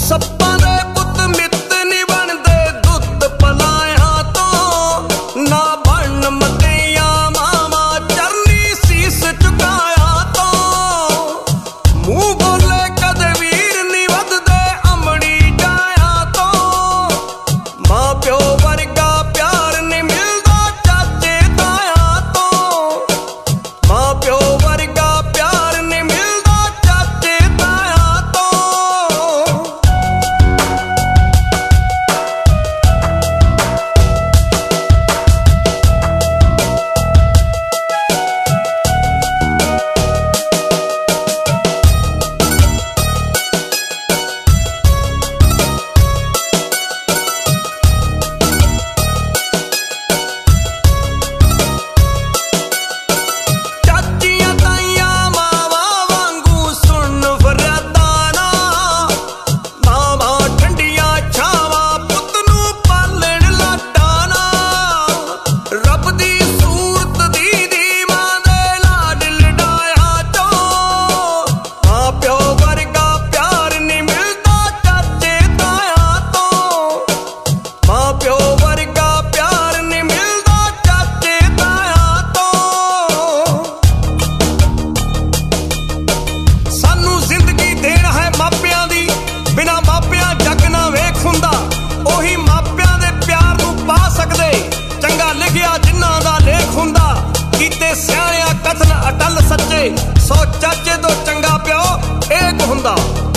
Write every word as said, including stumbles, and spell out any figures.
ਸੱਪਾਂ ਦੇ ਪੁੱਤ ਮਿੱਤ ਨੀ ਬਣਦੇ ਦੁੱਧ ਪਲਾਇਆਂ ਤੋਂ, ਨਾ ਬਣ ਮਤਿਆਂ ਮਾਵਾ ਚਰਨੀ ਸੀਸ ਝੁਕਾਇਆ ਤੋਂ। ਮੂੰਹ ਬੋਲੇ ਕਦੇ ਵੀਰ ਨੀ ਵੱਧਦੇ ਅਮੜੀ ਜਾਇਆ ਤੋਂ, ਮਾਂ ਪਿਓ ਵਰਗਾ ਪਿਆਰ ਨੀ ਮਿਲਦਾ ਚਾਚੇ ਤਾਇਆ ਤੋਂ, ਮਾਂ ਪਿਓ ਵਰਗਾ ਪਿਆਰ ਨੀ ਮਿਲਦਾ ਚਾਚੇ ਤਾਇਆ ਤੋਂ। ਚਾਚੀਆਂ ਤਾਈਆਂ ਮਾਵਾਂ ਵਾਂਗੂ ਸੁਣ ਫਰਿਆਦਾਂ ਨਾ, ਮਾਵਾਂ ਠੰਡੀਆਂ ਛਾਵਾਂ ਪੁੱਤ ਨੂੰ ਪਾਲਣ ਲਾਡਾਂ ਨਾ। ਰੱਬ ਦੀ ਸੂਰਤ ਦੀਦੀ ਮਾਂ ਦੇ ਲਾਡ ਲਡਾਇਆ ਚੋਂ, ਮਾਂ ਪਿਓ ਵਰਗਾ ਪਿਆਰ ਨੀ ਮਿਲਦਾ ਚਾਚੇ ਤਾਇਆ ਤੋਂ, ਮਾਂ ਪਿਓ ਵਰਗਾ ਪਿਆਰ ਨੀ ਮਿਲਦਾ ਚਾਚੇ ਤਾਇਆ ਤੋਂ। ਸਾਨੂੰ ਜ਼ਿੰਦਗੀ ਦੇਣ ਹੈ ਮਾਪਿਆਂ ਦੀ, ਬਿਨਾਂ ਮਾਪਿਆਂ ਜੱਗ ਨਾ ਵੇਖ ਹੁੰਦਾ। ਉਹੀ ਮਾਪਿਆਂ ਦੇ ਪਿਆਰ ਨੂੰ ਪਾ ਸਕਦੇ, ਚੰਗਾ ਲਿਖਿਆ ਜਿਨ੍ਹਾਂ ਦਾ ਲੇਖ ਹੁੰਦਾ। ਕੀਤੇ ਸਿਆਣਿਆਂ ਕਥਨ ਅਟਲ ਸੱਚੇ, ਸੋ ਚਾਚੇ ਤੋਂ ਚੰਗਾ ਪਿਓ ਏਕ ਹੁੰਦਾ।